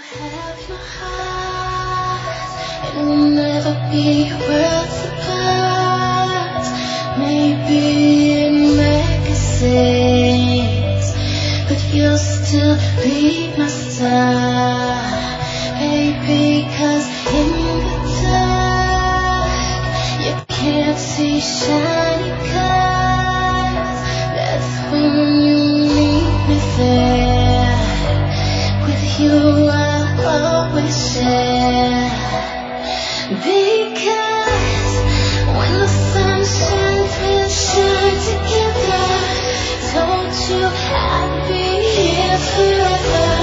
have my heart, and we'll never be worlds apart. Maybe in magazines, but you'll still be my star, baby. 'Cause in the dark, you can't see shiny cars. That's when you need me there. With you I'll always share. Because when the sun shines, we'll shine together. Told you I'd be here forever.